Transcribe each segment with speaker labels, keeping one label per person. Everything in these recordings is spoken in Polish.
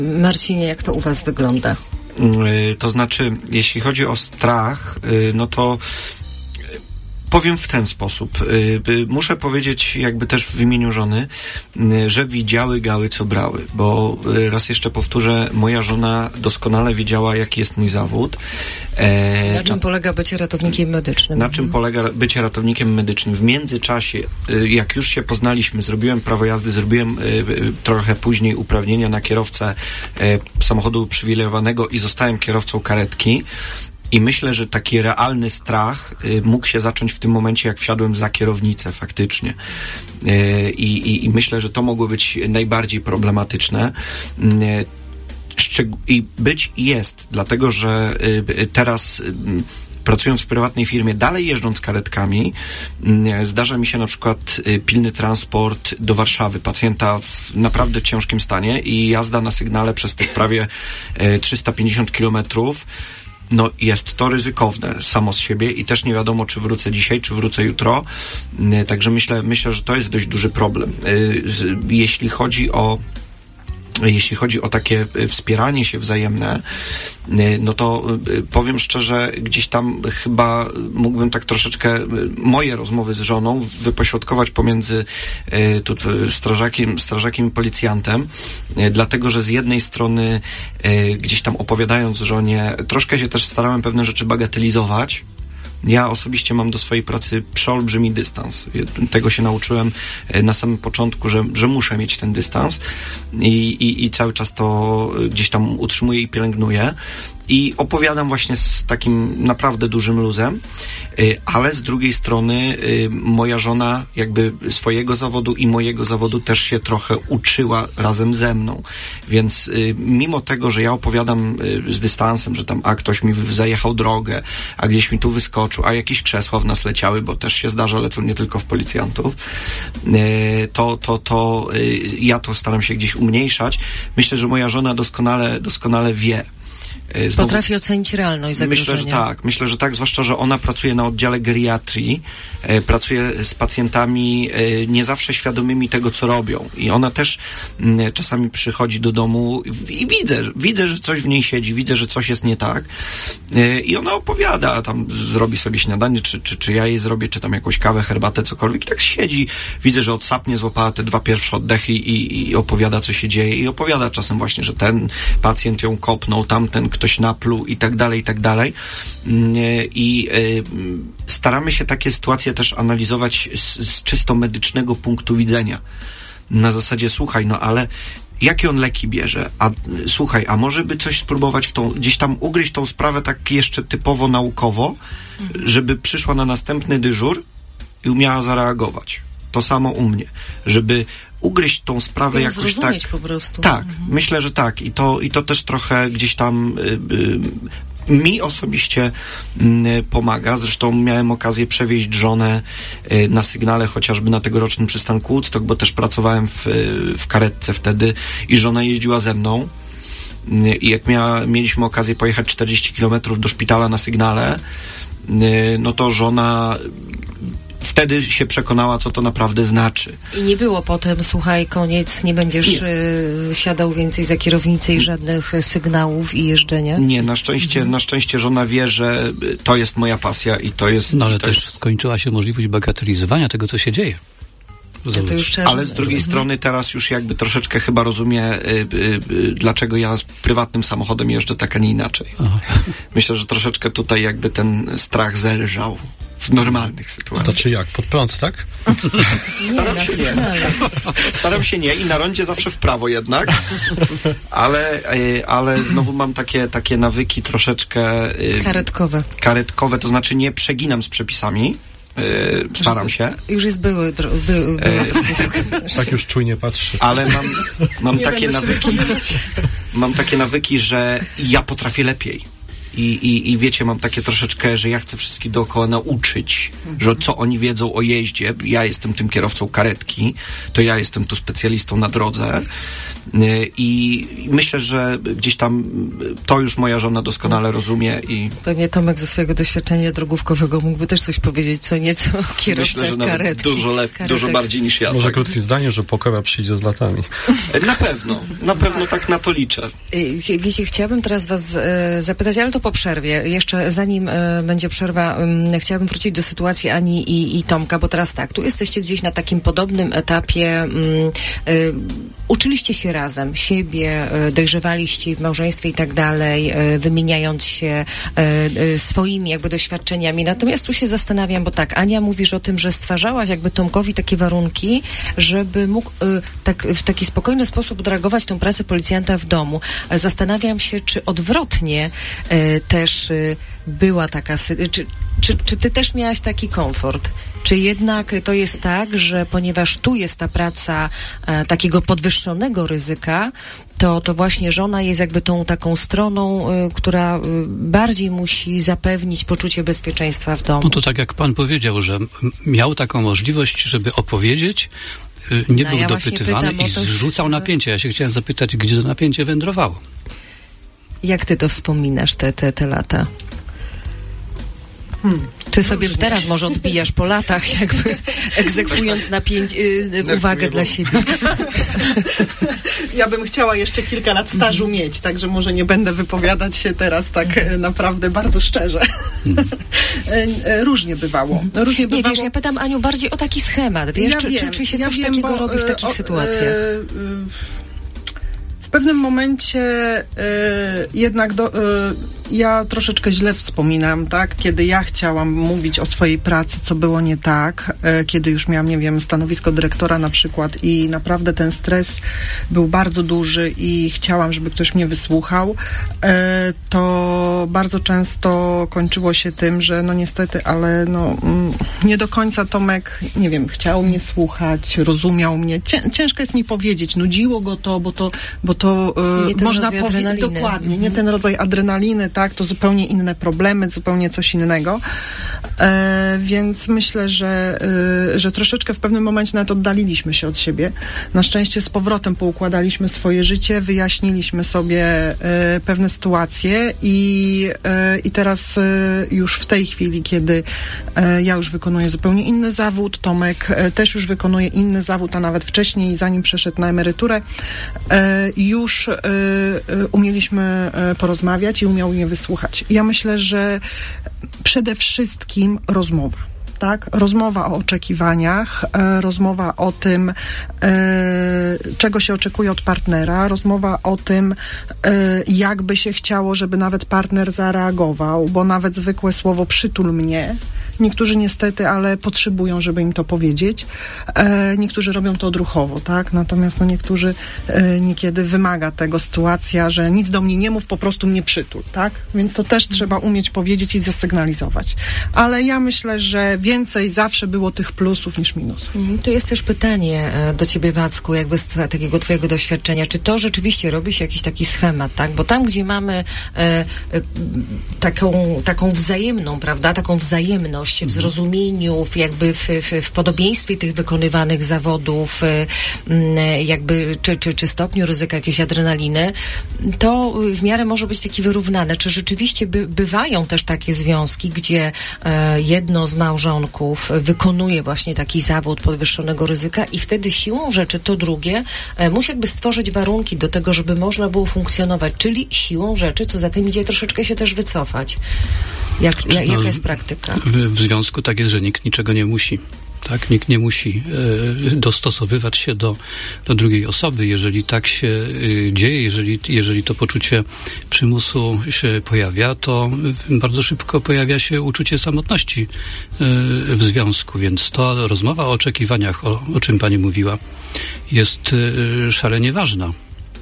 Speaker 1: Marcinie, jak to u was wygląda?
Speaker 2: To znaczy, jeśli chodzi o strach, no to powiem w ten sposób. Muszę powiedzieć jakby też w imieniu żony, że widziały gały, co brały, bo raz jeszcze powtórzę, moja żona doskonale wiedziała, jaki jest mój zawód.
Speaker 1: Na czym polega bycie ratownikiem medycznym?
Speaker 2: Na czym polega bycie ratownikiem medycznym? W międzyczasie, jak już się poznaliśmy, zrobiłem prawo jazdy, zrobiłem trochę później uprawnienia na kierowcę samochodu uprzywilejowanego i zostałem kierowcą karetki. I myślę, że taki realny strach mógł się zacząć w tym momencie, jak wsiadłem za kierownicę faktycznie. I myślę, że to mogło być najbardziej problematyczne. I być i jest, dlatego że teraz pracując w prywatnej firmie, dalej jeżdżąc karetkami, zdarza mi się na przykład pilny transport do Warszawy pacjenta w naprawdę ciężkim stanie i jazda na sygnale przez tych prawie 350 kilometrów. No jest to ryzykowne samo z siebie i też nie wiadomo, czy wrócę dzisiaj, czy wrócę jutro. Także myślę, że to jest dość duży problem. Jeśli chodzi o takie wspieranie się wzajemne, no to powiem szczerze, gdzieś tam chyba mógłbym tak troszeczkę moje rozmowy z żoną wypośrodkować pomiędzy strażakiem i policjantem, dlatego, że z jednej strony gdzieś tam opowiadając żonie, troszkę się też starałem pewne rzeczy bagatelizować. Ja osobiście mam do swojej pracy przeolbrzymi dystans. Tego się nauczyłem na samym początku, że muszę mieć ten dystans i cały czas to gdzieś tam utrzymuję i pielęgnuję. I opowiadam właśnie z takim naprawdę dużym luzem, ale z drugiej strony moja żona jakby swojego zawodu i mojego zawodu też się trochę uczyła razem ze mną. Więc mimo tego, że ja opowiadam z dystansem, że tam ktoś mi zajechał drogę, a gdzieś mi tu wyskoczył, a jakieś krzesła w nas leciały, bo też się zdarza, lecą nie tylko w policjantów, to ja to staram się gdzieś umniejszać. Myślę, że moja żona doskonale wie.
Speaker 1: Potrafi ocenić realność zagrożenia.
Speaker 2: Myślę, że tak, zwłaszcza, że ona pracuje na oddziale geriatrii, pracuje z pacjentami nie zawsze świadomymi tego, co robią. I ona też czasami przychodzi do domu i widzę, że coś w niej siedzi, widzę, że coś jest nie tak. I ona opowiada, tam zrobi sobie śniadanie, czy ja jej zrobię, czy tam jakąś kawę, herbatę, cokolwiek. I tak siedzi, widzę, że odsapnie, złapała te 2 pierwsze oddechy i opowiada, co się dzieje. I opowiada czasem właśnie, że ten pacjent ją kopnął, tamten ktoś napluł i tak dalej. I staramy się takie sytuacje też analizować z czysto medycznego punktu widzenia. Na zasadzie, słuchaj, no ale jakie on leki bierze? Słuchaj, a może by coś spróbować gdzieś tam ugryźć tą sprawę tak jeszcze typowo naukowo, żeby przyszła na następny dyżur i umiała zareagować. To samo u mnie. Żeby ugryźć tą sprawę jakoś tak.
Speaker 1: Po prostu.
Speaker 2: Tak, myślę, że tak. I to też trochę gdzieś tam mi osobiście pomaga. Zresztą miałem okazję przewieźć żonę na sygnale, chociażby na tegorocznym przystanku Woodstock, bo też pracowałem w karetce wtedy i żona jeździła ze mną. I jak mieliśmy okazję pojechać 40 km do szpitala na sygnale, no to żona wtedy się przekonała, co to naprawdę znaczy.
Speaker 1: I nie było potem, słuchaj, koniec, nie będziesz siadał więcej za kierownicę i żadnych sygnałów i jeżdżenia?
Speaker 2: Nie, na szczęście żona wie, że to jest moja pasja i to jest...
Speaker 3: No ale też skończyła się możliwość bagatelizowania tego, co się dzieje.
Speaker 2: Ale z drugiej strony teraz już jakby troszeczkę chyba rozumie, dlaczego ja z prywatnym samochodem jeżdżę tak, a nie inaczej. Myślę, że troszeczkę tutaj jakby ten strach zelżał w normalnych sytuacjach.
Speaker 4: To czy jak? Pod prąd, tak?
Speaker 2: Staram się nie i na rondzie zawsze w prawo jednak, ale znowu mam takie nawyki troszeczkę... Karetkowe, to znaczy nie przeginam z przepisami. Staram się.
Speaker 1: Już jest były
Speaker 4: tak już czujnie patrzy.
Speaker 2: Ale mam takie nawyki, że ja potrafię lepiej. I wiecie, mam takie troszeczkę, że ja chcę wszystkich dookoła nauczyć, że co oni wiedzą o jeździe, ja jestem tym kierowcą karetki, to ja jestem tu specjalistą na drodze i myślę, że gdzieś tam to już moja żona doskonale rozumie i...
Speaker 1: Pewnie Tomek ze swojego doświadczenia drogówkowego mógłby też coś powiedzieć, co nieco o kierowcach
Speaker 2: Myślę, że nawet
Speaker 1: karetki.
Speaker 2: dużo bardziej niż ja.
Speaker 4: Może
Speaker 2: tak.
Speaker 4: krótkim zdaniem, że pokora przyjdzie z latami.
Speaker 2: Na pewno tak na to liczę.
Speaker 1: Wiecie, chciałabym teraz was zapytać, ale to po przerwie. Jeszcze zanim będzie przerwa, chciałabym wrócić do sytuacji Ani i Tomka, bo teraz tak, tu jesteście gdzieś na takim podobnym etapie. Uczyliście się razem, siebie, dojrzewaliście w małżeństwie i tak dalej, wymieniając się swoimi jakby doświadczeniami. Natomiast tu się zastanawiam, bo tak, Ania, mówisz o tym, że stwarzałaś jakby Tomkowi takie warunki, żeby mógł w taki spokojny sposób odreagować tą pracę policjanta w domu. Zastanawiam się, czy odwrotnie też była taka sytuacja, czy ty też miałaś taki komfort? Czy jednak to jest tak, że ponieważ tu jest ta praca takiego podwyższonego ryzyka, to właśnie żona jest jakby tą taką stroną, która bardziej musi zapewnić poczucie bezpieczeństwa w domu?
Speaker 3: No to tak jak pan powiedział, że miał taką możliwość, żeby opowiedzieć, nie był dopytywany i zrzucał napięcie. Ja się chciałem zapytać, gdzie to napięcie wędrowało. Jak
Speaker 1: ty to wspominasz, te lata? Czy sobie teraz może odbijasz po latach, jakby egzekwując uwagę dla siebie?
Speaker 5: Ja bym chciała jeszcze kilka lat stażu mieć, także może nie będę wypowiadać się teraz tak naprawdę bardzo szczerze. Różnie bywało.
Speaker 1: Nie, wiesz, ja pytam, Aniu, bardziej o taki schemat. Wiesz, czy się coś takiego robi w takich sytuacjach?
Speaker 5: W pewnym momencie jednak ja troszeczkę źle wspominam, tak? Kiedy ja chciałam mówić o swojej pracy, co było nie tak, kiedy już miałam, nie wiem, stanowisko dyrektora na przykład i naprawdę ten stres był bardzo duży i chciałam, żeby ktoś mnie wysłuchał, to bardzo często kończyło się tym, że no niestety, ale no nie do końca Tomek, nie wiem, chciał mnie słuchać, rozumiał mnie. Ciężko jest mi powiedzieć, nudziło go to, bo to można powiedzieć dokładnie, nie ten rodzaj adrenaliny, tak, to zupełnie inne problemy, zupełnie coś innego. Więc myślę, że troszeczkę w pewnym momencie nawet oddaliliśmy się od siebie. Na szczęście z powrotem poukładaliśmy swoje życie, wyjaśniliśmy sobie pewne sytuacje i teraz już w tej chwili, kiedy ja już wykonuję zupełnie inny zawód, Tomek też już wykonuje inny zawód, a nawet wcześniej, zanim przeszedł na emeryturę, już umieliśmy porozmawiać i umiał mnie wysłuchać. Ja myślę, że przede wszystkim rozmowa. Tak? Rozmowa o oczekiwaniach, rozmowa o tym, czego się oczekuje od partnera, rozmowa o tym, jak by się chciało, żeby nawet partner zareagował, bo nawet zwykłe słowo przytul mnie, niektórzy niestety, ale potrzebują, żeby im to powiedzieć. Niektórzy robią to odruchowo, tak? Natomiast no, niektórzy niekiedy wymaga tego sytuacja, że nic do mnie nie mów, po prostu mnie przytul, tak? Więc to też trzeba umieć powiedzieć i zasygnalizować. Ale ja myślę, że więcej zawsze było tych plusów niż minusów.
Speaker 1: Tu jest też pytanie do ciebie, Wacku, jakby z takiego twojego doświadczenia. Czy to rzeczywiście robi się jakiś taki schemat, tak? Bo tam, gdzie mamy taką wzajemną, prawda? Taką wzajemność w zrozumieniu, jakby w podobieństwie tych wykonywanych zawodów, jakby czy stopniu ryzyka jakiejś adrenaliny, to w miarę może być taki wyrównane. Czy rzeczywiście bywają też takie związki, gdzie jedno z małżonków wykonuje właśnie taki zawód podwyższonego ryzyka i wtedy siłą rzeczy to drugie musi jakby stworzyć warunki do tego, żeby można było funkcjonować, czyli siłą rzeczy, co za tym idzie, troszeczkę się też wycofać. Jaka jest praktyka?
Speaker 3: W związku tak jest, że nikt niczego nie musi. Tak, nikt nie musi dostosowywać się do drugiej osoby. Jeżeli tak się dzieje, jeżeli to poczucie przymusu się pojawia, to bardzo szybko pojawia się uczucie samotności w związku, więc to rozmowa o oczekiwaniach, o czym pani mówiła, jest szalenie ważna.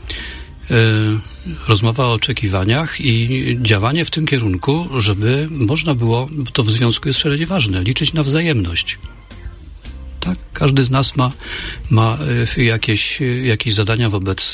Speaker 3: Rozmowa o oczekiwaniach i działanie w tym kierunku, żeby można było, bo to w związku jest szalenie ważne, liczyć na wzajemność. Tak, Każdy z nas ma jakieś zadania wobec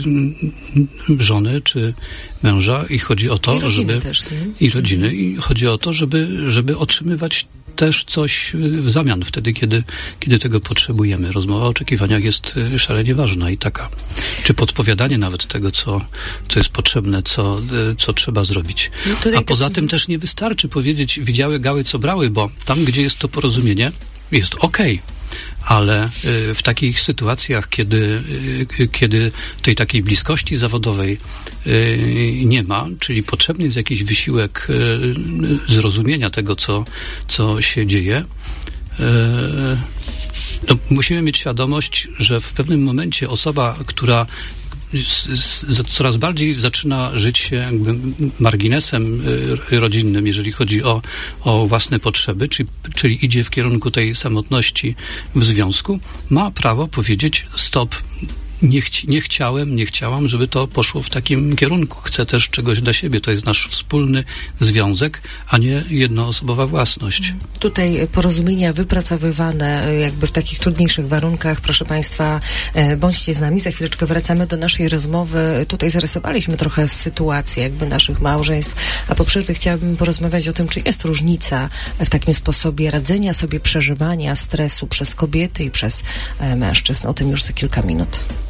Speaker 3: żony czy męża i chodzi o to, żeby...
Speaker 1: Też,
Speaker 3: I rodziny. I chodzi o to, żeby otrzymywać też coś w zamian wtedy, kiedy tego potrzebujemy. Rozmowa o oczekiwaniach jest szalenie ważna i taka. Czy podpowiadanie nawet tego, co jest potrzebne, co trzeba zrobić. A poza tym też nie wystarczy powiedzieć widziały gały, co brały, bo tam, gdzie jest to porozumienie, jest okej. Ale w takich sytuacjach, kiedy tej takiej bliskości zawodowej nie ma, czyli potrzebny jest jakiś wysiłek zrozumienia tego, co się dzieje, to musimy mieć świadomość, że w pewnym momencie osoba, która coraz bardziej zaczyna żyć się jakby marginesem rodzinnym, jeżeli chodzi o własne potrzeby, czyli idzie w kierunku tej samotności w związku, ma prawo powiedzieć stop. Nie chciałam, żeby to poszło w takim kierunku. Chcę też czegoś dla siebie. To jest nasz wspólny związek, a nie jednoosobowa własność.
Speaker 1: Tutaj porozumienia wypracowywane jakby w takich trudniejszych warunkach. Proszę Państwa, bądźcie z nami. Za chwileczkę wracamy do naszej rozmowy. Tutaj zarysowaliśmy trochę sytuację jakby naszych małżeństw, a po przerwie chciałabym porozmawiać o tym, czy jest różnica w takim sposobie radzenia sobie, przeżywania stresu przez kobiety i przez mężczyzn. O tym już za kilka minut.